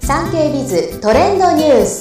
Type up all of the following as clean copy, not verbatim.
産経ビズトレンドニュース。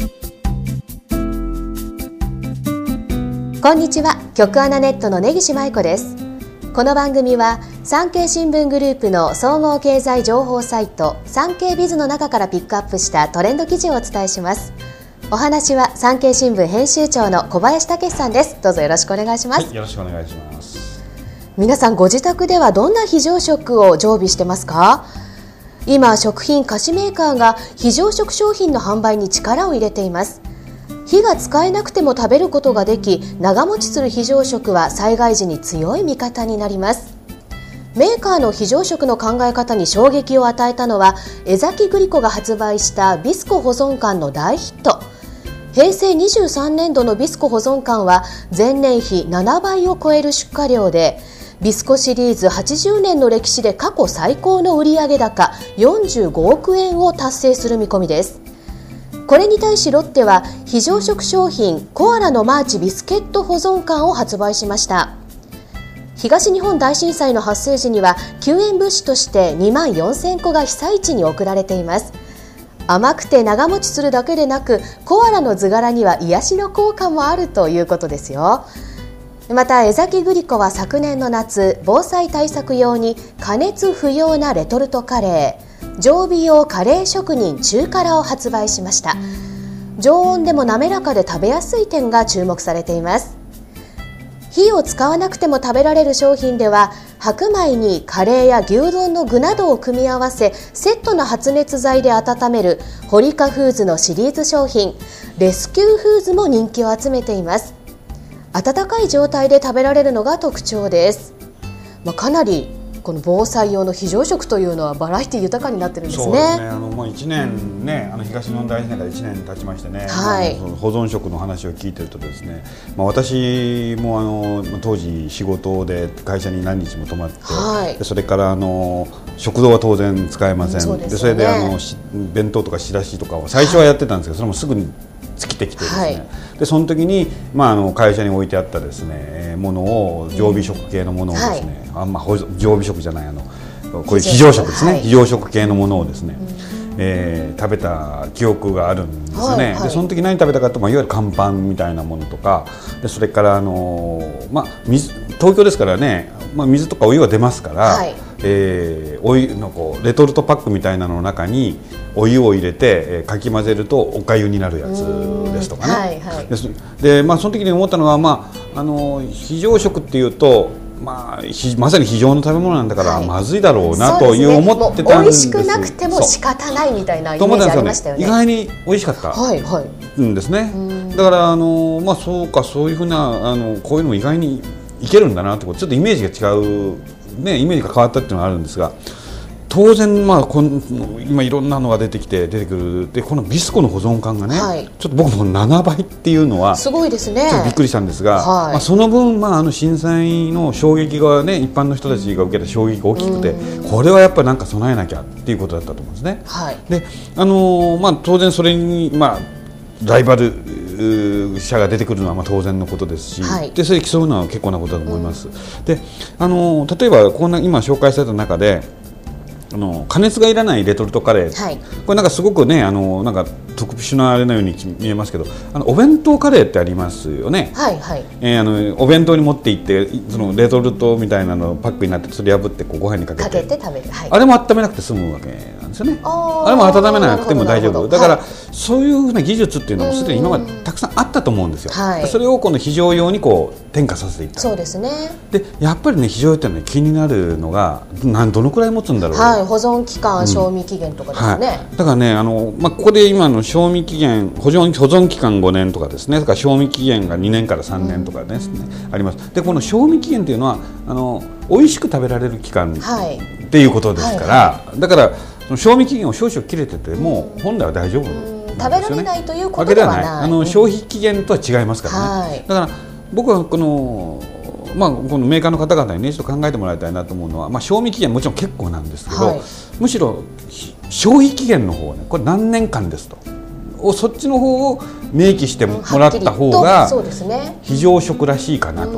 こんにちは、局アナネットの根岸舞子です。この番組は産経新聞グループの総合経済情報サイト産経ビズの中からピックアップしたトレンド記事をお伝えします。お話は産経新聞編集長の小林武史さんです。どうぞよろしくお願いします。 はい、よろしくお願いします。 皆さんご自宅ではどんな非常食を常備してますか？今、食品菓子メーカーが非常食商品の販売に力を入れています。火が使えなくても食べることができ、長持ちする非常食は災害時に強い味方になります。メーカーの非常食の考え方に衝撃を与えたのは、江崎グリコが発売したビスコ保存缶の大ヒット。平成23年度のビスコ保存缶は前年比7倍を超える出荷量で、ビスコシリーズ80年の歴史で過去最高の売上高45億円を達成する見込みです。これに対しロッテは非常食商品コアラのマーチビスケット保存缶を発売しました。東日本大震災の発生時には救援物資として2万4000個が被災地に送られています。甘くて長持ちするだけでなく、コアラの図柄には癒しの効果もあるということですよ。また江崎グリコは昨年の夏、防災対策用に加熱不要なレトルトカレー、常備用カレー職人中辛を発売しました。常温でも滑らかで食べやすい点が注目されています。火を使わなくても食べられる商品では、白米にカレーや牛丼の具などを組み合わせセットの発熱材で温めるホリカフーズのシリーズ商品レスキューフーズも人気を集めています。温かい状態で食べられるのが特徴です。かなりこの防災用の非常食というのはバラエティ豊かになってるんですね。 そうですね。もう1年ね、東日本大震災から1年経ちましてね、 はい、 その保存食の話を聞いてるとですね、私も当時仕事で会社に何日も泊まって、はい、でそれから食堂は当然使えません。 そうですよね。 でそれで弁当とか仕出しとかを最初はやってたんですけど、それもすぐに尽きてきてですね、はい、でその時に、会社に置いてあったですねものを常備食系のものをですね、常備食じゃないこういう非常食ですね、はい、非常食系のものをですね、食べた記憶があるんですよね、はいはい、でその時何食べたかと、いわゆる乾パンみたいなものとかで、それから東京ですからね、水とかお湯は出ますから、はい、お湯のレトルトパックみたいなのの中にお湯を入れて、かき混ぜるとおかゆになるやつですとかね、はいはい、でその時に思ったのは、非常食っていうとまさに非常の食べ物なんだから、はい、まずいだろうなという思ってたんです。 美味しくなくても仕方ないみたいなイメージありましたよね。 意外に美味しかったんですね。だからそうか、そういうふうなこういうのも意外にいけるんだなってこと、ちょっとイメージが違う、ね、イメージが変わったっていうのがあるんですが、当然今いろんなのが出てくるで、このビスコの保存感がね、はい、ちょっと僕も7倍っていうのはすごいですね。 ちょっとびっくりしたんですが、はい、その分、震災の衝撃がね、一般の人たちが受けた衝撃が大きくて、これはやっぱりなんか備えなきゃっていうことだったと思うんですね。はい、で当然それにライバル社が出てくるのは当然のことですし、はい、でそれで競うのは結構なことだと思います。で例えば今紹介された中で加熱がいらないレトルトカレー、はい、これなんかすごくねなんか特殊なあれのように見えますけど、お弁当カレーってありますよね。はいはい、お弁当に持って行ってそのレトルトみたいなのパックになってそれ破ってご飯にかけて食べる、はい、あれも温めなくて済むわけなんですよね。あれも温めなくても大丈夫だから、はい、そういうふうな技術っていうのもすでに今までたくさんあったと思うんですよ。はい、それをこの非常用に転化させていった。そうですね。でやっぱりね、非常用っていうのは気になるのがどのくらい持つんだろう、 はい、保存期間、賞味期限とかですね。はい、 だからねここで今の賞味期限保存期間5年とかですね、だから賞味期限が2年から3年とかですね、あります。でこの賞味期限というのは美味しく食べられる期間っていうことですから、はいはい、だから賞味期限を少々切れてても本来は大丈夫なんですよね。 食べられないということではない。 消費期限とは違いますからね。はい、だから僕はこのメーカーの方々にねちょっと考えてもらいたいなと思うのは、賞味期限もちろん結構なんですけど、はい、むしろ消費期限の方ね、これ何年間ですとそっちの方を明記してもらった方が非常食らしいかなと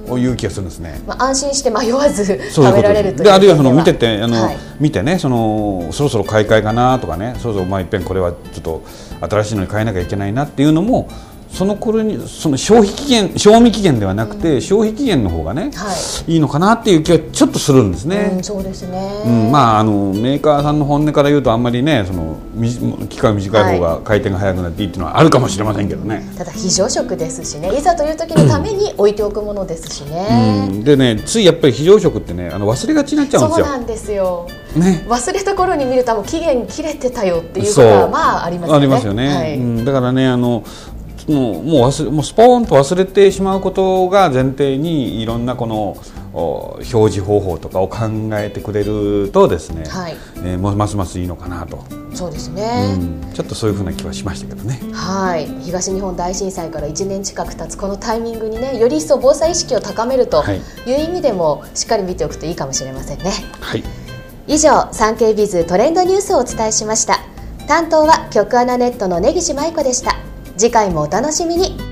いう気がするんですね。 安心して迷わず食べられるという。 であるいは見てて見てねそろそろ買い替えかなとかね、そろそろいっぺんこれはちょっと新しいのに変えなきゃいけないなっていうのも、その頃にその賞味期限ではなくて、消費期限の方がね、いいのかなっていう気はちょっとするんですね。 そうですね。 メーカーさんの本音から言うとあんまりね、その期間短い方が回転が早くなっていいっていうのはあるかもしれませんけどね。 ただ非常食ですしね、いざという時のために置いておくものですしね。 でね、ついやっぱり非常食ってね忘れがちになっちゃうんですよ。 そうなんですよ。 ね、 忘れた頃に見るともう期限切れてたよっていうことはありますよね。 ありますよね。だからねもうスポーンと忘れてしまうことが前提にいろんなこの表示方法とかを考えてくれるとですね、ますますいいのかなと。 そうですね、 ちょっとそういうふうな気はしましたけどね。 東日本大震災から1年近く経つこのタイミングにね、より一層防災意識を高めるという意味でもしっかり見ておくといいかもしれませんね。以上、産経ビズトレンドニュースをお伝えしました。担当は局アナネットの根岸舞子でした。次回もお楽しみに。